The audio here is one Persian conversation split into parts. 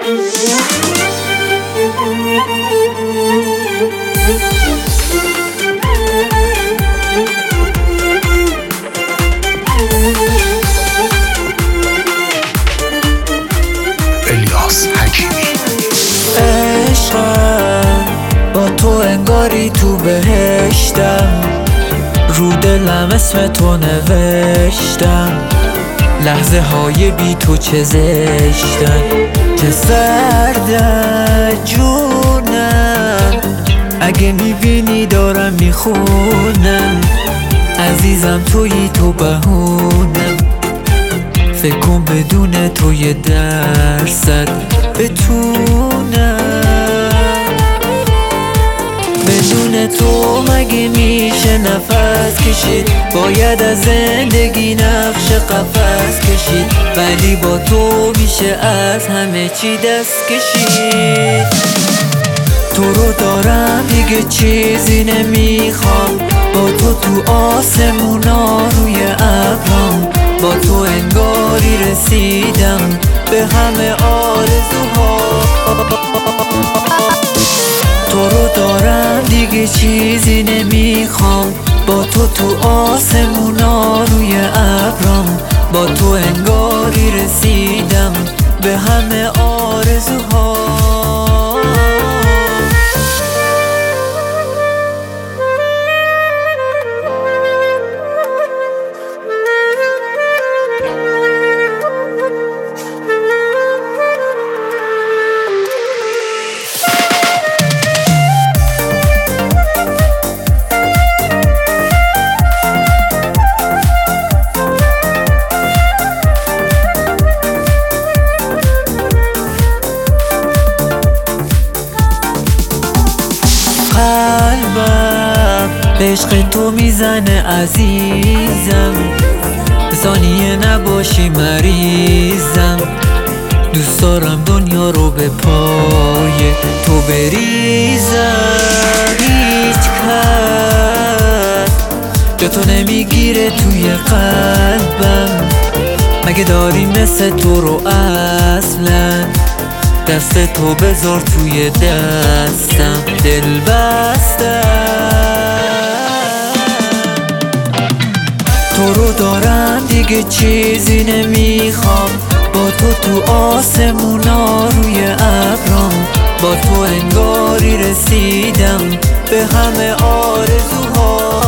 الیاس حکیمی. عشقم با تو انگاری تو بهشتم، رو دلم اسم تو نوشتم. لحظه های بی تو چه زشتن، چه سردن جونم. اگه میبینی دارم میخونم، عزیزم تویی تو بهونم. فکر کن بدون تو یه درصد بتونم. بدون تو مگه میشه نفس کشید؟ باید از زندگی نقش قفس کشید، ولی با تو میشه از همه چی دست کشید. تو رو دارم دیگه چیزی نمیخوام، با تو آسمونا روی ابرام. با تو انگاری رسیدم به همه آرزوها. تو رو دارم دیگه چیزی نمیخوام، با تو آسمونا روی ابرام. با تو انگاری رسیدم به همه آرزوها. قلبم به عشق تو میزنه عزیزم، ثانیه نباشی مریضم. دوست دارم دنیا رو به پای تو بریزم. هیچ کس جا تو نمیگیره توی قلبم، مگه داری مثل تو رو اصلا؟ دست تو بذار توی دستم، دل بستم. تو رو دارم دیگه چیزی نمیخوام، با تو آسمونا روی ابرام. با تو انگاری رسیدم به همه آرزوها.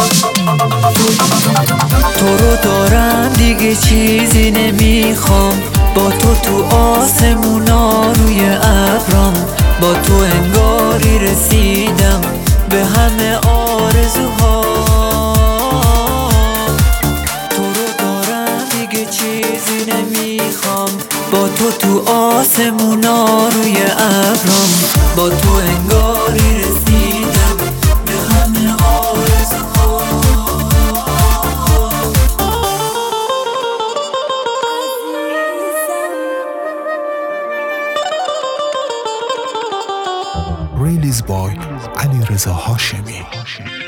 تو رو دارم دیگه چیزی نمیخوام، با تو آسمونا روی ابرام. با تو انگاری رسیدم به همه آرزوها. تو رو دارم دیگه چیزی نمیخوام، با تو آسمونا روی ابرام. با تو انگاری رسیدم به همه آرزوها. ریلیز بای علیرضا هاشمی.